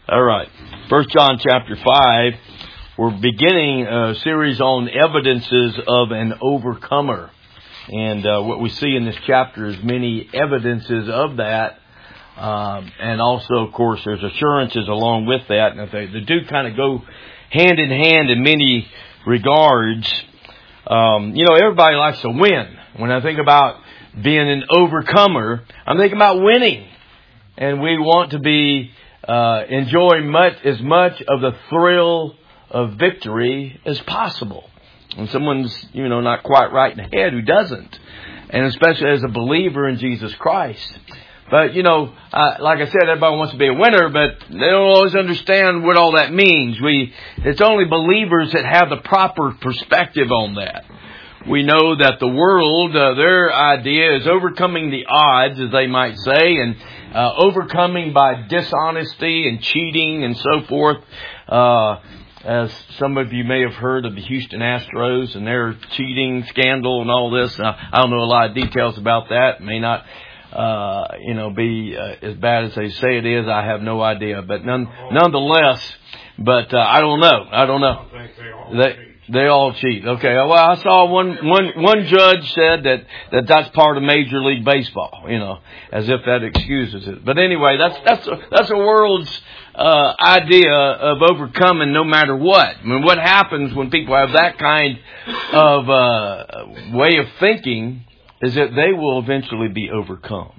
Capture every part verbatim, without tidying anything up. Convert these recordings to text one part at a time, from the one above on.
All right. First John chapter five. We're beginning a series on evidences of an overcomer. And uh, what we see in this chapter is many evidences of that. Um, and also, of course, there's assurances along with that. And they, they do kind of go hand in hand in many regards. Um, you know, everybody likes to win. When I think about being an overcomer, I'm thinking about winning. And we want to be uh, enjoy much as much of the thrill of victory as possible. And someone's, you know, not quite right in the head who doesn't. And especially as a believer in Jesus Christ. But, you know, uh, like I said, everybody wants to be a winner, but they don't always understand what all that means. We, it's only believers that have the proper perspective on that. We know that the world, uh, their idea is overcoming the odds, as they might say, and uh, overcoming by dishonesty and cheating and so forth. Uh, as some of you may have heard of the Houston Astros and their cheating scandal and all this. Uh, I don't know a lot of details about that. It may not, uh, you know, be uh, as bad as they say it is. I have no idea. But none, nonetheless, but uh, I don't know. I don't know. They, They all cheat. Okay. Well, I saw one, one, one judge said that, that that's part of Major League Baseball, you know, as if that excuses it. But anyway, that's, that's, a, that's a world's, uh, idea of overcoming no matter what. I mean, what happens when people have that kind of, uh, way of thinking is that they will eventually be overcome.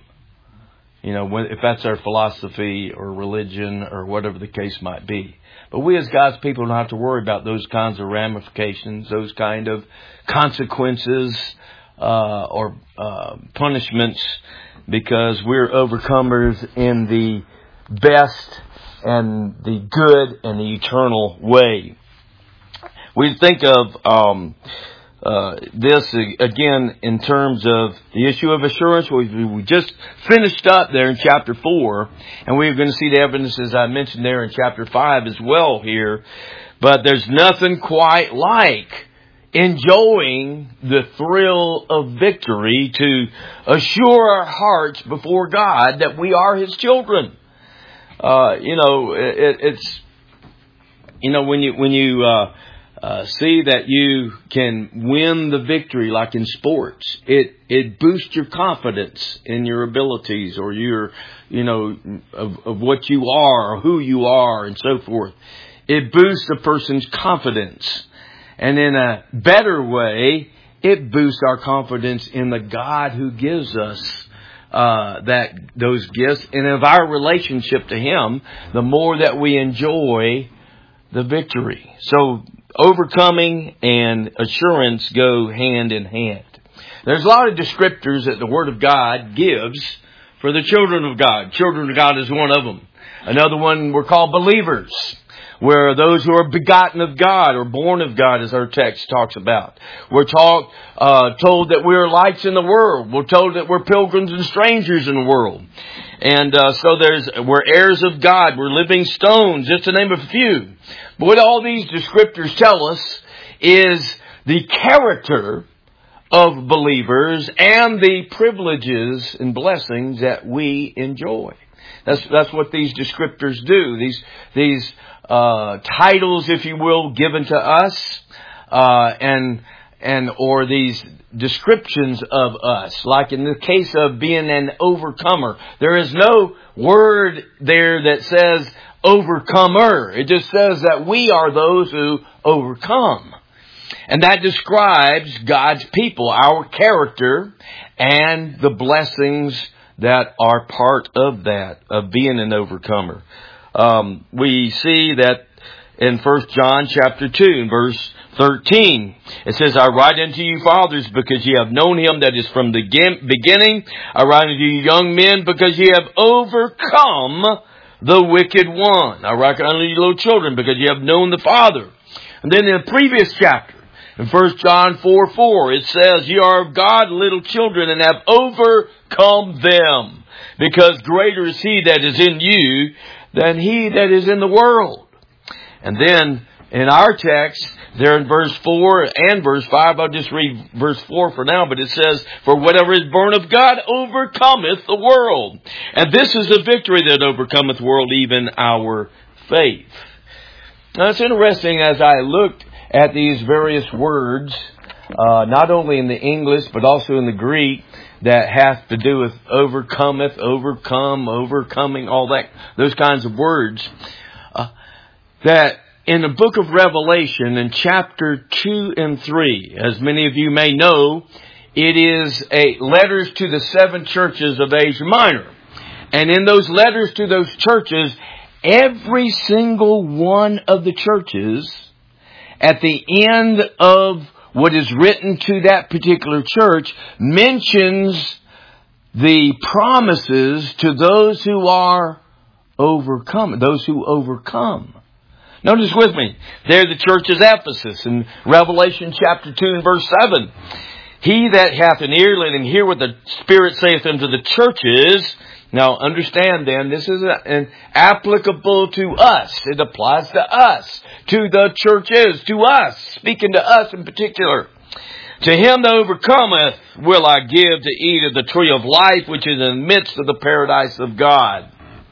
You know, if that's their philosophy or religion or whatever the case might be. But we as God's people don't have to worry about those kinds of ramifications, those kind of consequences uh, or uh, punishments, because we're overcomers in the best and the good and the eternal way. We think of um, uh, this again in terms of the issue of assurance. We, we just finished up there in chapter four, and we're going to see the evidence, as I mentioned there in chapter five as well here. But there's nothing quite like enjoying the thrill of victory to assure our hearts before God that we are His children. Uh, you know, it, it's you know when you when you. Uh, Uh, see that you can win the victory like in sports. It, it boosts your confidence in your abilities or your, you know, of, of what you are or who you are and so forth. It boosts a person's confidence. And in a better way, it boosts our confidence in the God who gives us uh, that, those gifts, and of our relationship to Him, the more that we enjoy the victory. So, overcoming and assurance go hand in hand. There's a lot of descriptors that the Word of God gives for the children of God. Children of God is one of them. Another one we're called believers, where those who are begotten of God or born of God, as our text talks about. We're talk, uh, told that we're lights in the world. We're told that we're pilgrims and strangers in the world. And uh, so there's we're heirs of God. We're living stones, just to name a few. But what all these descriptors tell us is the character of believers and the privileges and blessings that we enjoy. That's that's what these descriptors do. These these uh, titles, if you will, given to us, uh, and and or these descriptions of us, like in the case of being an overcomer. There is no word there that says overcomer. It just says that we are those who overcome. And that describes God's people, our character, and the blessings that are part of that, of being an overcomer. Um, we see that in First John chapter two, verse thirteen. It says, I write unto you, fathers, because ye have known Him that is from the beginning. I write unto you, young men, because ye have overcome the wicked one. I write unto you, little children, because ye have known the Father. And then in the previous chapter, in First John four four, it says, ye are of God, little children, and have overcome them, because greater is He that is in you than he that is in the world. And then in our text, there in verse four and verse five, I'll just read verse four for now, but it says, "For whatever is born of God overcometh the world. And this is the victory that overcometh the world, even our faith." Now it's interesting as I looked at these various words, uh, not only in the English, but also in the Greek, that has to do with overcometh, overcome, overcoming, all that, those kinds of words, uh, that in the book of Revelation, in chapter two and three, as many of you may know, it is a letters to the seven churches of Asia Minor. And in those letters to those churches, every single one of the churches, at the end of what is written to that particular church, mentions the promises to those who are overcome, those who overcome. Notice with me, there the church is Ephesus in Revelation chapter two and verse seven. "He that hath an ear, let him hear what the Spirit saith unto the churches." Now understand then, this is an applicable to us. It applies to us, to the churches, to us, speaking to us in particular. "To him that overcometh will I give to eat of the tree of life, which is in the midst of the paradise of God."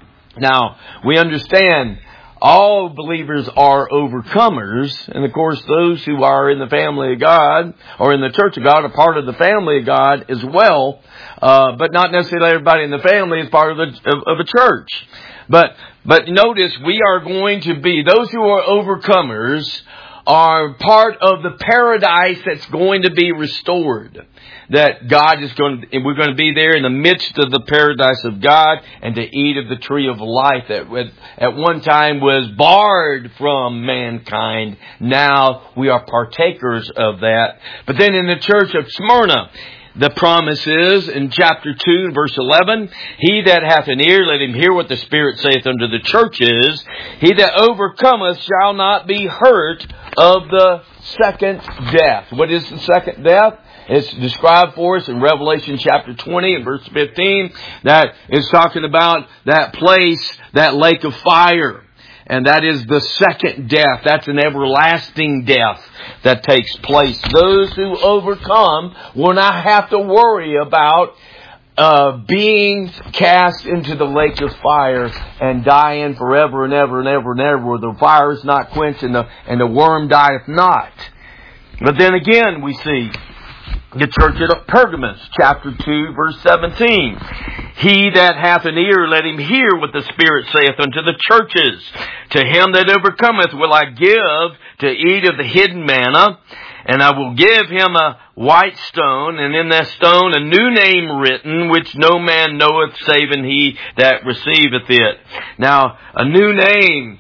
Now, we understand all believers are overcomers. And of course, those who are in the family of God or in the church of God are part of the family of God as well. Uh, but not necessarily everybody in the family is part of, the, of, of a church. But, but notice we are going to be, those who are overcomers are part of the paradise that's going to be restored. That God is going to, we're going to be there in the midst of the paradise of God and to eat of the tree of life that at one time was barred from mankind. Now we are partakers of that. But then in the church of Smyrna, the promise is in chapter two, verse eleven, "He that hath an ear, let him hear what the Spirit saith unto the churches. He that overcometh shall not be hurt of the second death." What is the second death? It's described for us in Revelation chapter twenty and verse fifteen. That is talking about that place, that lake of fire. And that is the second death. That's an everlasting death that takes place. Those who overcome will not have to worry about uh, being cast into the lake of fire and dying forever and ever and ever and ever, where the fire is not quenched and the, and the worm dieth not. But then again, we see the church at Pergamos, chapter two, verse seventeen. "He that hath an ear, let him hear what the Spirit saith unto the churches. To him that overcometh will I give to eat of the hidden manna, and I will give him a white stone, and in that stone a new name written, which no man knoweth, saving he that receiveth it." Now, a new name.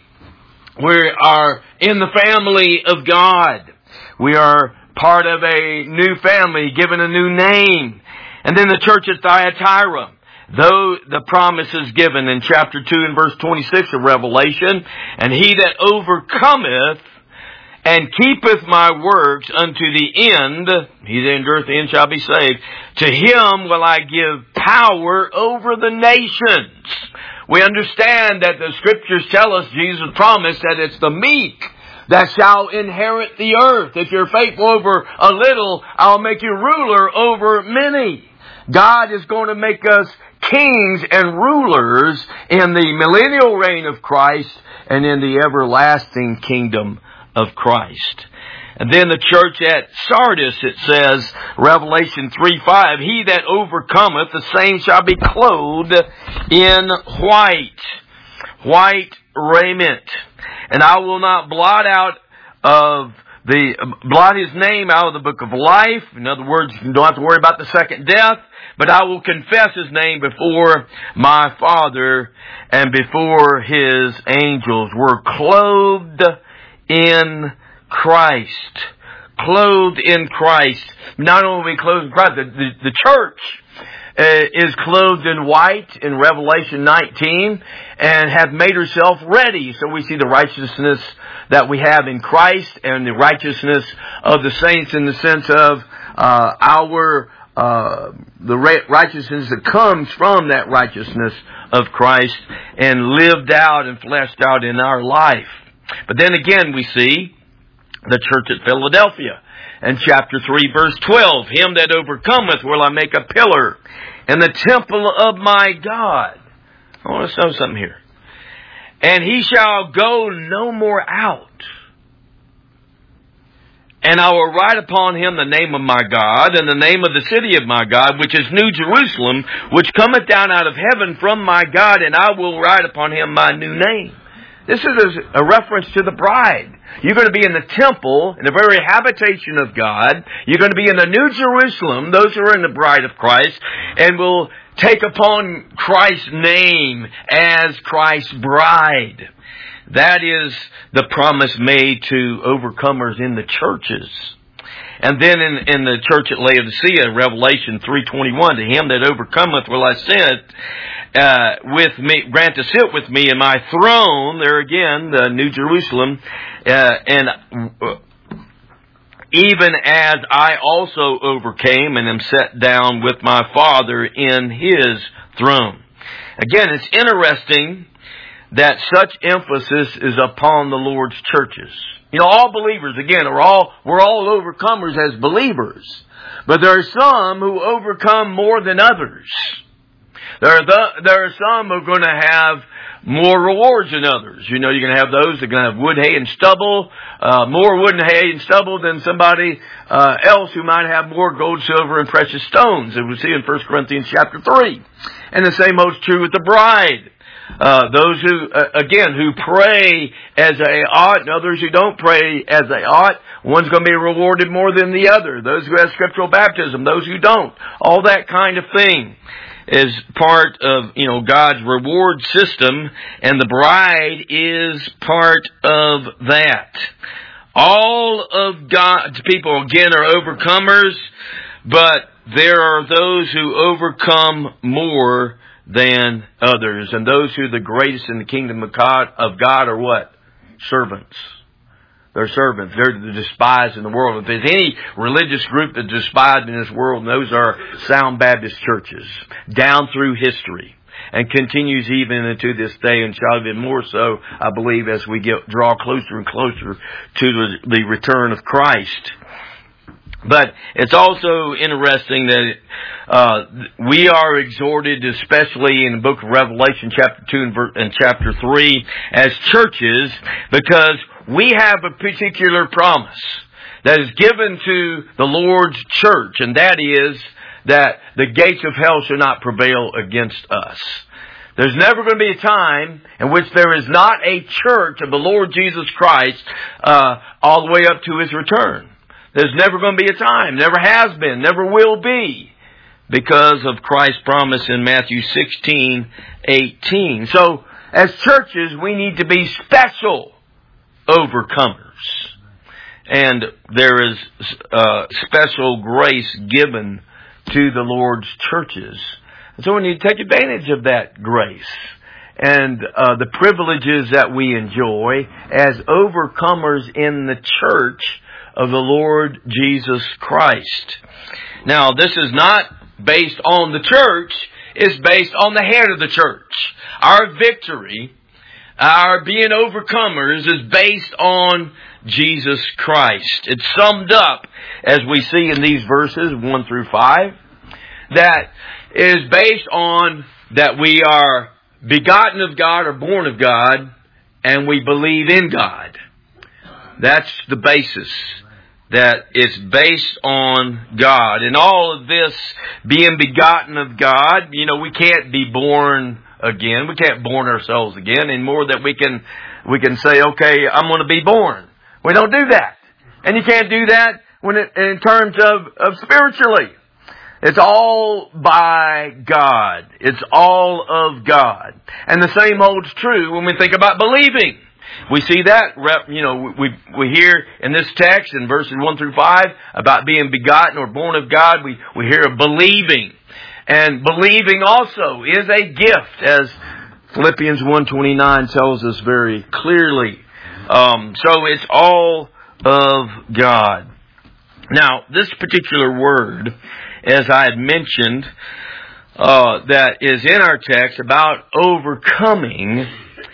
We are in the family of God. We are part of a new family, given a new name. And then the church at Thyatira, though the promise is given in chapter two and verse twenty-six of Revelation, "And he that overcometh and keepeth my works unto the end, he that endureth the end shall be saved. To him will I give power over the nations." We understand that the Scriptures tell us, Jesus promised that it's the meek that shall inherit the earth. If you're faithful over a little, I'll make you ruler over many. God is going to make us kings and rulers in the millennial reign of Christ and in the everlasting kingdom of Christ. And then the church at Sardis, it says, Revelation three five, "He that overcometh, the same shall be clothed in white, white raiment. And I will not blot out of the, blot his name out of the book of life." In other words, you don't have to worry about the second death. "But I will confess his name before my Father and before his angels." We're clothed in Christ. Clothed in Christ. Not only are we clothed in Christ, the, the, the church uh, is clothed in white in Revelation nineteen and hath made herself ready. So we see the righteousness that we have in Christ and the righteousness of the saints in the sense of uh, our uh, the righteousness that comes from that righteousness of Christ and lived out and fleshed out in our life. But then again we see the church at Philadelphia. In chapter three, verse twelve, him that overcometh will I make a pillar in the temple of my God. I want to know something here. And he shall go no more out. And I will write upon him the name of my God, and the name of the city of my God, which is New Jerusalem, which cometh down out of heaven from my God, and I will write upon him my new name. This is a reference to the bride. You're going to be in the temple, in the very habitation of God. You're going to be in the New Jerusalem, those who are in the bride of Christ, and will take upon Christ's name as Christ's bride. That is the promise made to overcomers in the churches. And then in, in the church at Laodicea, Revelation three twenty-one, to him that overcometh will I send uh, with me, grant to sit with me in my throne, there again, the New Jerusalem, uh, and uh, even as I also overcame and am set down with my Father in his throne. Again, it's interesting that such emphasis is upon the Lord's churches. You know, all believers, again, are all, we're all overcomers as believers. But there are some who overcome more than others. There are, the, there are some who are going to have more rewards than others. You know, you're going to have those that are going to have wood, hay, and stubble, uh, more wood and hay and stubble than somebody uh, else who might have more gold, silver, and precious stones, as we see in First Corinthians chapter three. And the same holds true with the bride. Uh, those who, uh, again, who pray as they ought, and others who don't pray as they ought, one's going to be rewarded more than the other. Those who have scriptural baptism, those who don't. All that kind of thing is part of, you know, God's reward system, and the bride is part of that. All of God's people, again, are overcomers, but there are those who overcome more than others. And those who are the greatest in the kingdom of God, of God are what? Servants. They're servants. They're the despised in the world. If there's any religious group that's despised in this world, those are Sound Baptist churches, down through history, and continues even into this day, and shall even more so, I believe, as we get draw closer and closer to the, the return of Christ. But it's also interesting that uh, we are exhorted, especially in the book of Revelation, chapter two and, ver- and chapter three, as churches, because we have a particular promise that is given to the Lord's church, and that is that the gates of hell shall not prevail against us. There's never going to be a time in which there is not a church of the Lord Jesus Christ uh, all the way up to His return. There's never going to be a time, never has been, never will be, because of Christ's promise in Matthew sixteen eighteen. So, as churches, we need to be special overcomers. And there is uh, special grace given to the Lord's churches. And so we need to take advantage of that grace and uh, the privileges that we enjoy as overcomers in the church of the Lord Jesus Christ. Now, this is not based on the church. It's based on the head of the church. Our victory, our being overcomers, is based on Jesus Christ. It's summed up, as we see in these verses, one through five, that is based on that we are begotten of God or born of God, and we believe in God. That's the basis. That it's based on God. And all of this being begotten of God, you know, we can't be born again. We can't born ourselves again anymore that we can, we can say, okay, I'm going to be born. We don't do that. And you can't do that when it, in terms of, of spiritually. It's all by God. It's all of God. And the same holds true when we think about believing. We see that, you know, we we hear in this text in verses one through five about being begotten or born of God. We, we hear of believing. And believing also is a gift, as Philippians one twenty-nine tells us very clearly. Um, so it's all of God. Now, this particular word, as I had mentioned, uh, that is in our text about overcoming,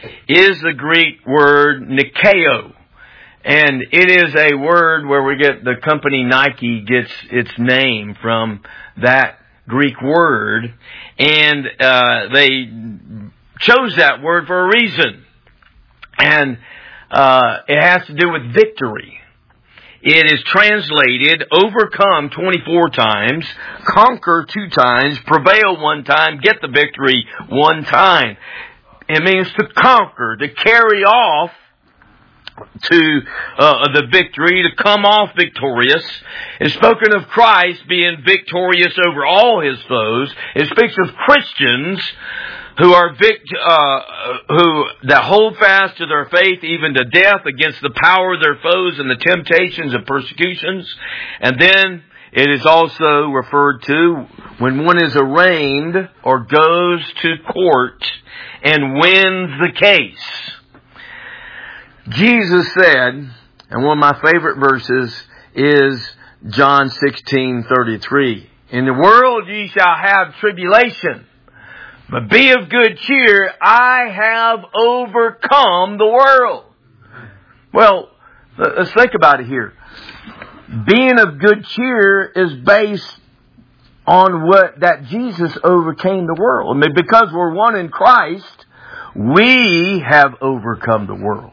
is the Greek word Nikeo. And it is a word where we get the company Nike gets its name from that Greek word. And uh, they chose that word for a reason. And uh, it has to do with victory. It is translated overcome twenty-four times, conquer two times, prevail one time, get the victory one time. It means to conquer, to carry off to uh, the victory, to come off victorious. It's spoken of Christ being victorious over all His foes. It speaks of Christians who are vict- uh, who that hold fast to their faith even to death against the power of their foes and the temptations of persecutions. And then it is also referred to when one is arraigned or goes to court and wins the case. Jesus said, and one of my favorite verses is John sixteen thirty-three. In the world ye shall have tribulation, but be of good cheer, I have overcome the world. Well, let's think about it here. Being of good cheer is based on what that Jesus overcame the world. I mean, because we're one in Christ, we have overcome the world.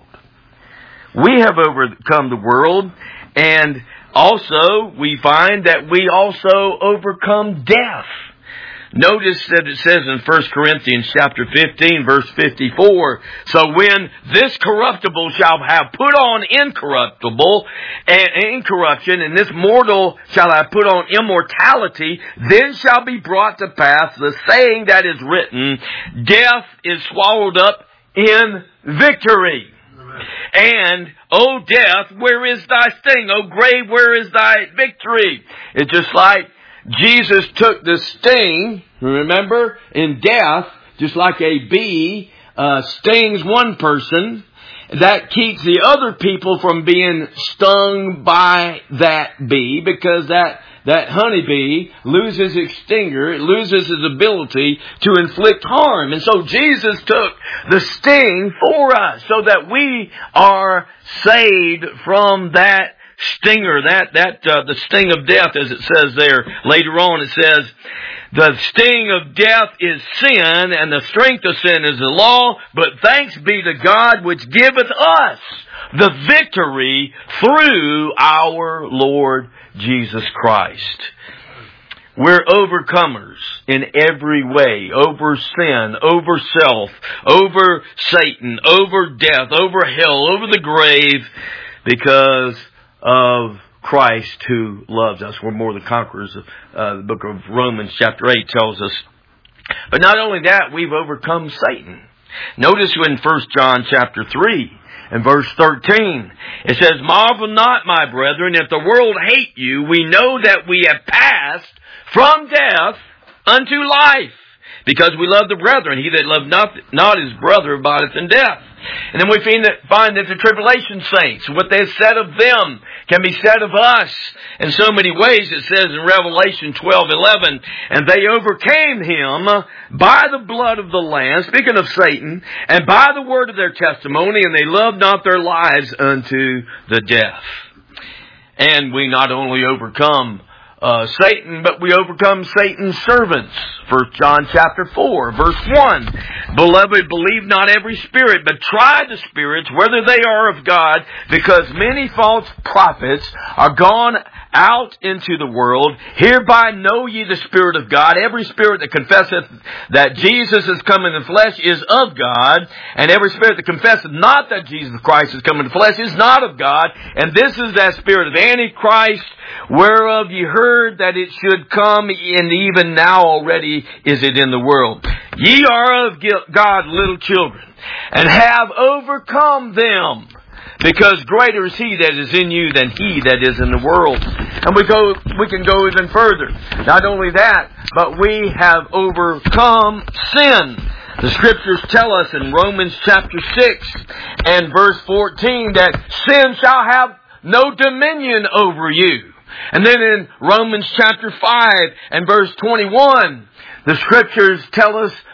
We have overcome the world, and also we find that we also overcome death. Notice that it says in First Corinthians chapter fifteen, verse fifty-four, so when this corruptible shall have put on incorruptible and incorruption, and this mortal shall have put on immortality, then shall be brought to pass the saying that is written, death is swallowed up in victory. And, O death, where is thy sting? O grave, where is thy victory? It's just like Jesus took the sting, remember, in death, just like a bee uh, stings one person. That keeps the other people from being stung by that bee, because that that honeybee loses its stinger, it loses its ability to inflict harm. And so Jesus took the sting for us so that we are saved from that stinger, that that uh, the sting of death, as it says there. Later on it says, the sting of death is sin, and the strength of sin is the law, but thanks be to God which giveth us the victory through our Lord Jesus Christ. We're overcomers in every way, over sin, over self, over Satan, over death, over hell, over the grave, because of Christ who loves us. We're more than conquerors. Uh, the book of Romans chapter eight tells us. But not only that, we've overcome Satan. Notice in First John chapter three and verse thirteen, it says, marvel not, my brethren, if the world hate you. We know that we have passed from death unto life, because we love the brethren. He that loved not, not his brother abideth in death. And then we find that, find that the tribulation saints, what they have said of them can be said of us in so many ways. It says in Revelation twelve eleven, and they overcame him by the blood of the Lamb, speaking of Satan, and by the word of their testimony, and they loved not their lives unto the death. And we not only overcome Uh, Satan, but we overcome Satan's servants. First John chapter four, verse one. Beloved, believe not every spirit, but try the spirits, whether they are of God, because many false prophets are gone out into the world. Hereby know ye the Spirit of God. Every spirit that confesseth that Jesus is come in the flesh is of God, and every spirit that confesseth not that Jesus Christ is come in the flesh is not of God. And this is that spirit of Antichrist, whereof ye heard that it should come, and even now already is it in the world. Ye are of God, little children, and have overcome them, because greater is He that is in you than he that is in the world. And we go, we can go even further. Not only that, but we have overcome sin. The Scriptures tell us in Romans chapter six and verse fourteen that sin shall have no dominion over you. And then in Romans chapter five and verse twenty-one, the Scriptures tell us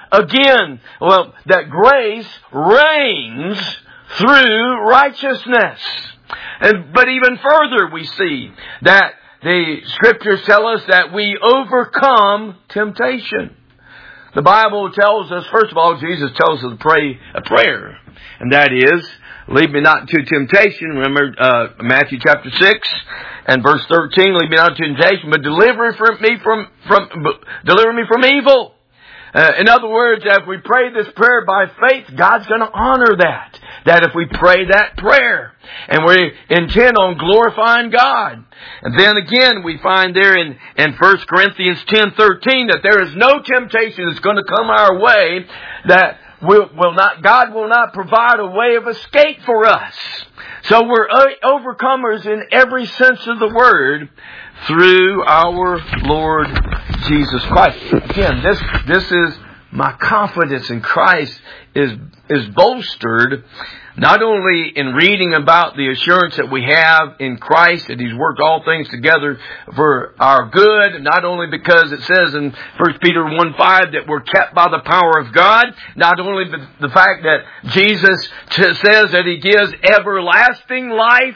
again, well, that grace reigns through righteousness. And, but even further we see that the Scriptures tell us that we overcome temptation. The Bible tells us, first of all, Jesus tells us to pray a prayer. And that is, lead me not into temptation. Remember uh, Matthew chapter six and verse thirteen, lead me not into temptation, but deliver from me from, from deliver me from evil. Uh, in other words, if we pray this prayer by faith, God's going to honor that. That if we pray that prayer and we intend on glorifying God. And then again, we find there in, in First Corinthians ten thirteen that there is no temptation that's going to come our way that will, will not, God will not provide a way of escape for us. So we're overcomers in every sense of the word through our Lord Jesus Christ. Again, this this is my confidence in Christ is is bolstered not only in reading about the assurance that we have in Christ, that He's worked all things together for our good, not only because it says in First Peter one five that we're kept by the power of God, not only the fact that Jesus says that He gives everlasting life,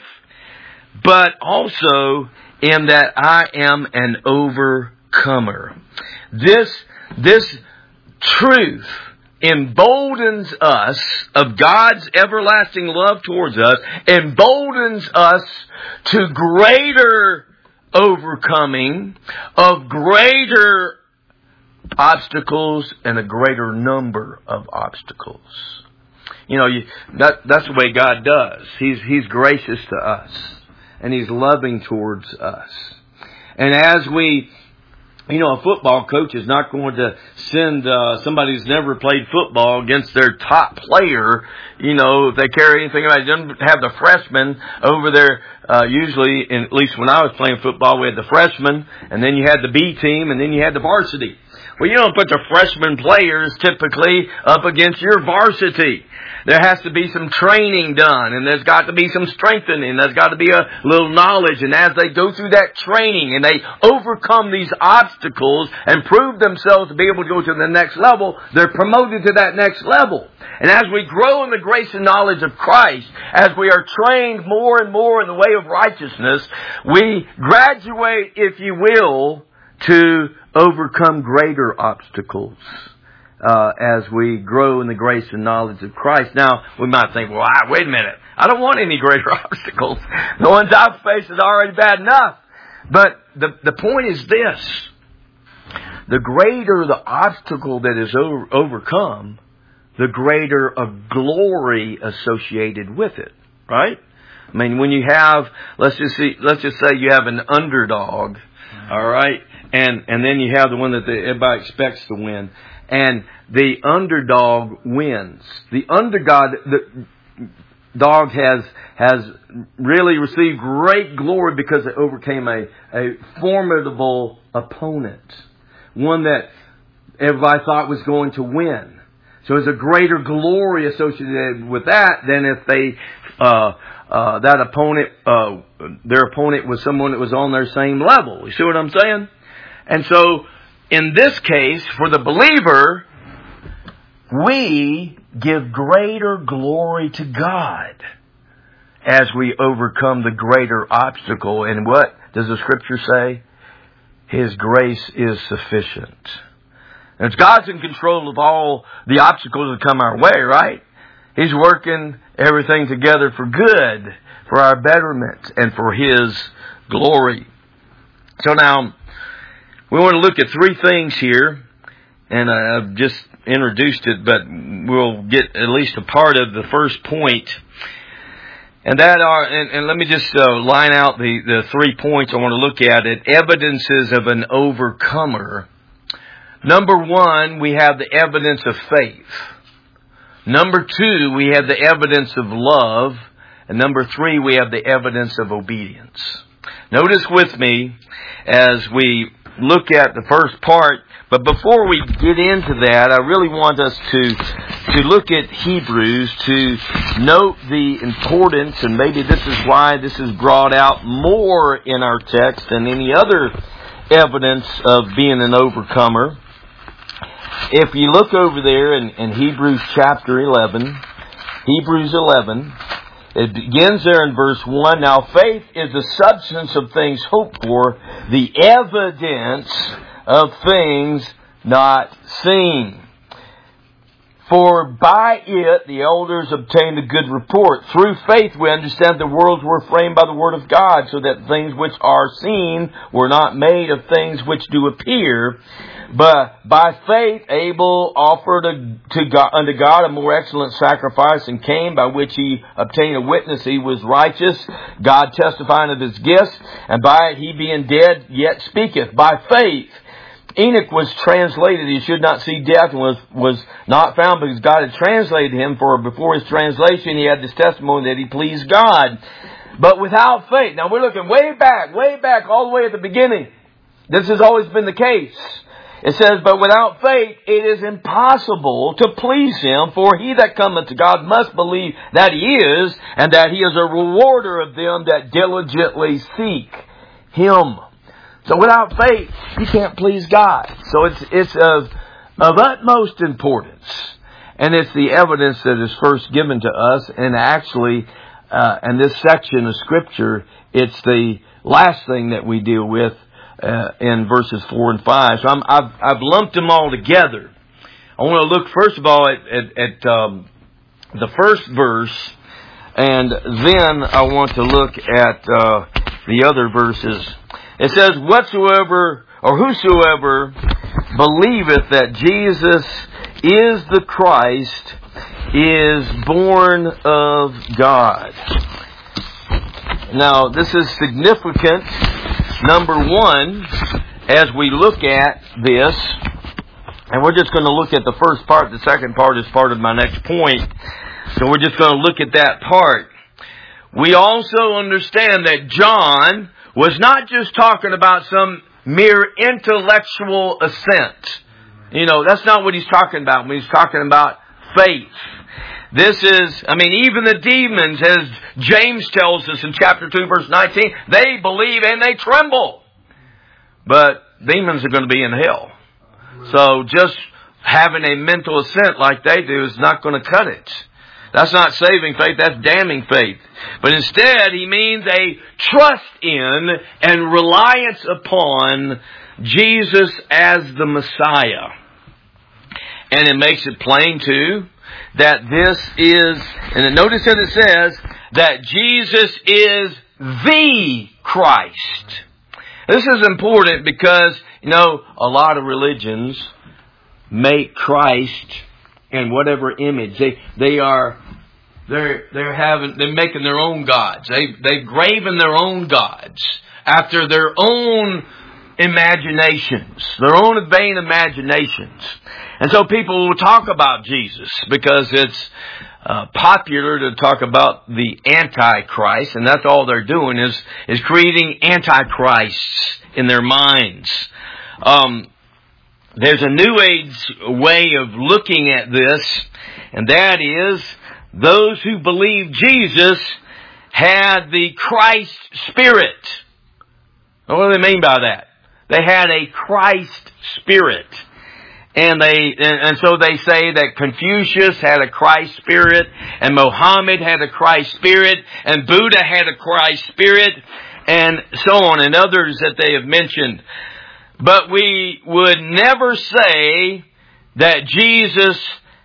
but also in that I am an overcomer. This, this truth emboldens us of God's everlasting love towards us, emboldens us to greater overcoming of greater obstacles and a greater number of obstacles. You know, you, that, that's the way God does. He's, He's gracious to us. And He's loving towards us. And as we, you know, a football coach is not going to send uh, somebody who's never played football against their top player. You know, if they carry anything about it, they don't have the freshmen over there. Uh, usually, in, at least when I was playing football, we had the freshmen, and then you had the B team, and then you had the varsity. Well, you don't put the freshman players typically up against your varsity. There has to be some training done, and there's got to be some strengthening. There's got to be a little knowledge. And as they go through that training and they overcome these obstacles and prove themselves to be able to go to the next level, they're promoted to that next level. And as we grow in the grace and knowledge of Christ, as we are trained more and more in the way of righteousness, we graduate, if you will, to overcome greater obstacles. Uh, as we grow in the grace and knowledge of Christ. Now, we might think, well, I, wait a minute. I don't want any greater obstacles. The ones I've faced is already bad enough. But the, the point is this. The greater the obstacle that is over, overcome, the greater a glory associated with it. Right? I mean, when you have, let's just see, let's just say you have an underdog. All right? And, and then you have the one that the, everybody expects to win. And the underdog wins. The underdog, the dog has has really received great glory because it overcame a, a formidable opponent. One that everybody thought was going to win. So there's a greater glory associated with that than if they uh, uh, that opponent, uh, their opponent was someone that was on their same level. You see what I'm saying? And so, in this case, for the believer, we give greater glory to God as we overcome the greater obstacle. And what does the Scripture say? His grace is sufficient. And it's God's in control of all the obstacles that come our way, right? He's working everything together for good, for our betterment, and for His glory. So now, we want to look at three things here, and I've just introduced it, but we'll get at least a part of the first point. And that are, and, and let me just uh, line out the, the three points I want to look at. It evidences of an overcomer. Number one, we have the evidence of faith. Number two, we have the evidence of love. And number three, we have the evidence of obedience. Notice with me as we look at the first part, but before we get into that, I really want us to to look at Hebrews to note the importance, and maybe this is why this is brought out more in our text than any other evidence of being an overcomer. if you look over there in, in Hebrews chapter eleven, Hebrews eleven, it begins there in verse one. Now faith is the substance of things hoped for, the evidence of things not seen. For by it the elders obtained a good report. Through faith we understand the worlds were framed by the word of God, so that things which are seen were not made of things which do appear. But by faith Abel offered a, to God, unto God a more excellent sacrifice, and Cain, by which he obtained a witness he was righteous, God testifying of his gifts, and by it he being dead yet speaketh. By faith Enoch was translated. He should not see death, and was, was not found because God had translated him, for before his translation he had this testimony that he pleased God. But without faith, now we're looking way back, way back, all the way at the beginning. This has always been the case. It says, but without faith it is impossible to please Him, for he that cometh to God must believe that He is, and that He is a rewarder of them that diligently seek Him. So without faith, you can't please God. So it's it's of, of utmost importance. And it's the evidence that is first given to us. And actually, uh, in this section of Scripture, it's the last thing that we deal with uh, in verses four and five. So I'm, I've, I've lumped them all together. I want to look, first of all, at, at, at um, the first verse. And then I want to look at uh, the other verses. It says, whatsoever or whosoever believeth that Jesus is the Christ is born of God. Now, this is significant, number one, as we look at this. And we're just going to look at the first part. The second part is part of my next point. So we're just going to look at that part. We also understand that John was not just talking about some mere intellectual assent. You know, that's not what he's talking about when he's talking about faith. This is, I mean, even the demons, as James tells us in chapter two, verse nineteen, they believe and they tremble. But demons are going to be in hell. So just having a mental assent like they do is not going to cut it. That's not saving faith, that's damning faith. But instead, he means a trust in and reliance upon Jesus as the Messiah. And it makes it plain, too, that this is, and notice that it says that Jesus is the Christ. This is important because, you know, a lot of religions make Christ in whatever image. They they are they're they're having they're making their own gods. They they've graven their own gods after their own imaginations, their own vain imaginations. And so people will talk about Jesus because it's uh, popular to talk about the Antichrist, and that's all they're doing is is creating antichrists in their minds. Um, there's a New Age way of looking at this, and that is those who believe Jesus had the Christ spirit. What do they mean by that? They had a Christ spirit. And they, and, and so they say that Confucius had a Christ spirit, and Mohammed had a Christ spirit, and Buddha had a Christ spirit, and so on, and others that they have mentioned. But we would never say that Jesus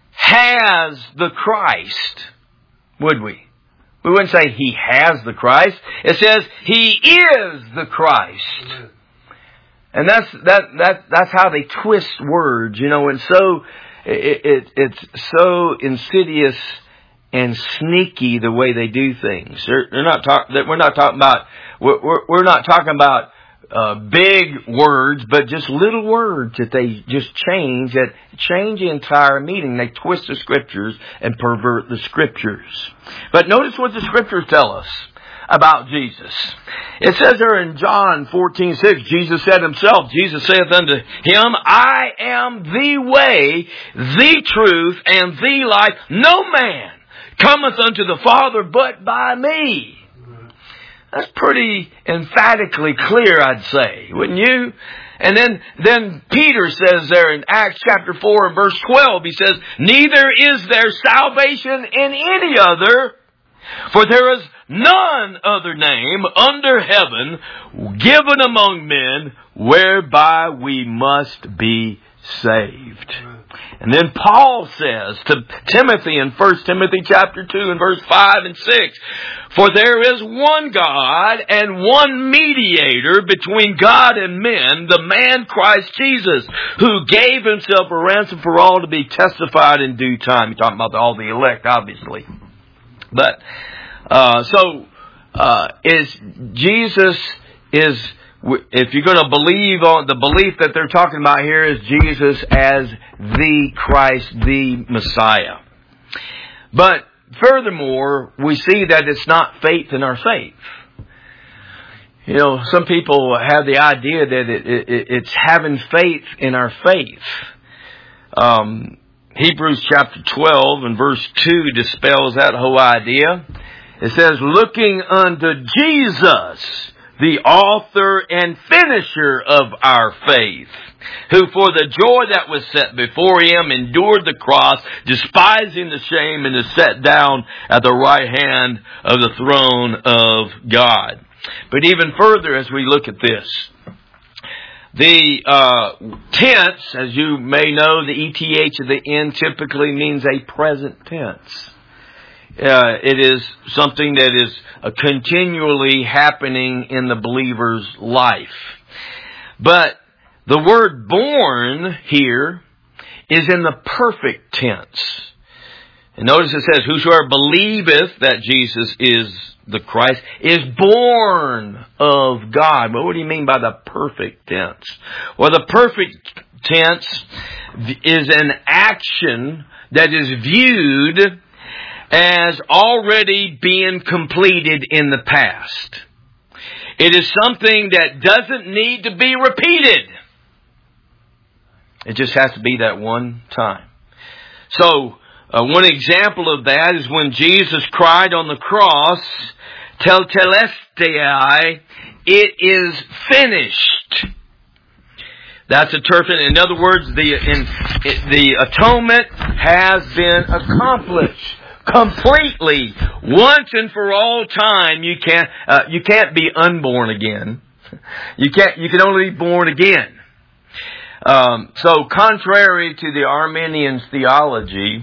has the Christ, would we? We wouldn't say He has the Christ. It says He is the Christ. Amen. And that's that that that's how they twist words, you know. And so it, it it's so insidious and sneaky the way they do things. They're, they're not talk. We're not talking about. We're we're, we're not talking about uh, big words, but just little words that they just change that change the entire meaning. They twist the Scriptures and pervert the Scriptures. But notice what the Scriptures tell us about Jesus. It says there in John fourteen six, Jesus said Himself, Jesus saith unto him, I am the way, the truth, and the life. No man cometh unto the Father but by me. That's pretty emphatically clear, I'd say, wouldn't you? And then, then Peter says there in Acts chapter four and verse twelve, he says, neither is there salvation in any other, for there is none other name under heaven given among men whereby we must be saved. And then Paul says to Timothy in First Timothy chapter two and verse five and six, for there is one God and one mediator between God and men, the man Christ Jesus, who gave himself a ransom for all to be testified in due time. He's talking about all the elect, obviously. But, uh, so, uh, is Jesus is, if you're going to believe on the belief that they're talking about here is Jesus as the Christ, the Messiah. But furthermore, we see that it's not faith in our faith. You know, some people have the idea that it, it, it's having faith in our faith. Um, Hebrews chapter twelve and verse two dispels that whole idea. It says, looking unto Jesus, the author and finisher of our faith, who for the joy that was set before him endured the cross, despising the shame, and is set down at the right hand of the throne of God. But even further, as we look at this, the uh, tense, as you may know, the E T H at the end typically means a present tense. Uh, it is something that is uh, continually happening in the believer's life. But the word born here is in the perfect tense. And notice it says, whosoever believeth that Jesus is the Christ is born of God. But what do you mean by the perfect tense? Well, the perfect tense is an action that is viewed as already being completed in the past. It is something that doesn't need to be repeated. It just has to be that one time. So, uh, one example of that is when Jesus cried on the cross, Tetelestai, it is finished. That's a term. In other words, the in, the atonement has been accomplished completely, once and for all time. You can't uh, you can't be unborn again. You can't. You can only be born again. Um, so, contrary to the Arminians' theology,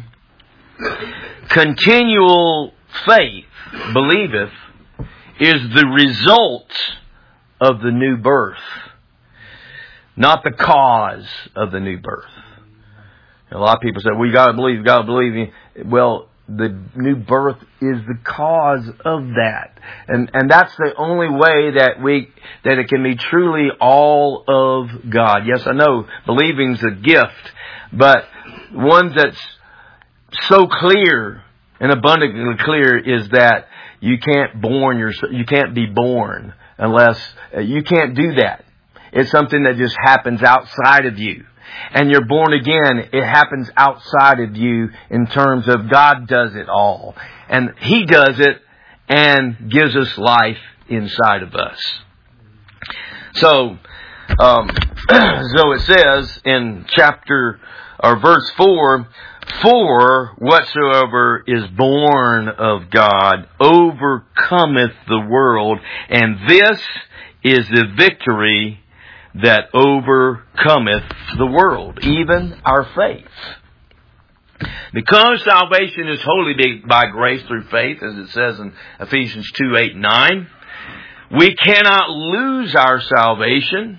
continual faith, believeth, is the result of the new birth, not the cause of the new birth. A lot of people say, "We got to believe, got to believe." Well, the new birth is the cause of that, and and that's the only way that we that it can be truly all of God. Yes, I know believing's a gift, but one that's so clear and abundantly clear is that you can't born your you can't be born unless uh, you can't do that. It's something that just happens outside of you. And you're born again, it happens outside of you in terms of God does it all. And He does it and gives us life inside of us. So, um, so it says in chapter, or verse four, for whatsoever is born of God overcometh the world, and this is the victory that overcometh the world, even our faith. Because salvation is wholly by grace through faith, as it says in Ephesians two, eight, nine, we cannot lose our salvation.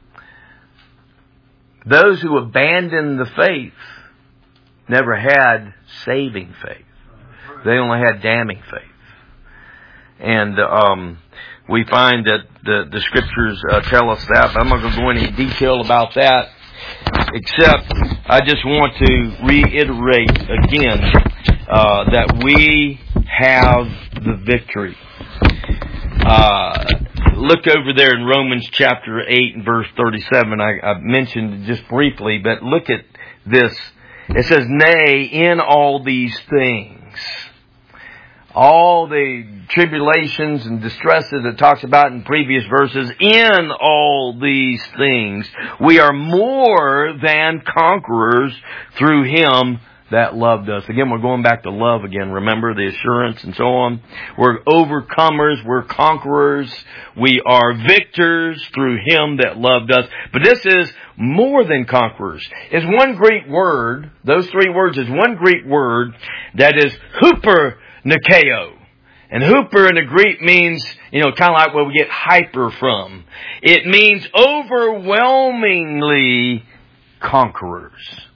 Those who abandon the faith never had saving faith. They only had damning faith. And um we find that the, the Scriptures uh, tell us that. But I'm not going to go into any detail about that, except I just want to reiterate again uh, that we have the victory. Uh, look over there in Romans chapter eight and verse thirty-seven. I, I mentioned it just briefly, but look at this. It says, nay, in all these things, all the tribulations and distresses it talks about in previous verses, in all these things, we are more than conquerors through Him that loved us. Again, we're going back to love again. Remember the assurance and so on. We're overcomers. We're conquerors. We are victors through Him that loved us. But this is more than conquerors. It's one Greek word. Those three words is one Greek word that is huper nikeo. And huper in the Greek means, you know, kind of like where we get hyper from. It means overwhelmingly conquerors.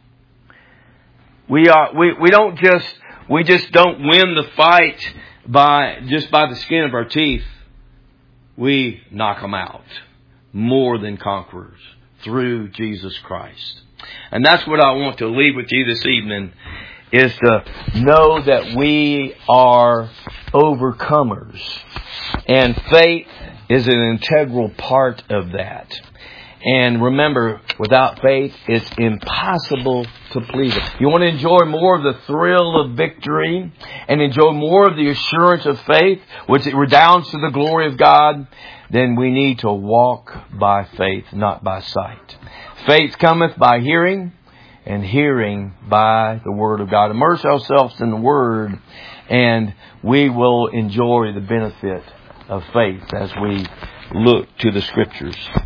We are, we, we don't just, we just don't win the fight by, just by the skin of our teeth. We knock them out. More than conquerors through Jesus Christ. And that's what I want to leave with you this evening, is to know that we are overcomers. And faith is an integral part of that. And remember, without faith, it's impossible to please Him. You want to enjoy more of the thrill of victory and enjoy more of the assurance of faith, which it redounds to the glory of God, then we need to walk by faith, not by sight. Faith cometh by hearing, and hearing by the Word of God. Immerse ourselves in the Word, and we will enjoy the benefit of faith as we look to the Scriptures.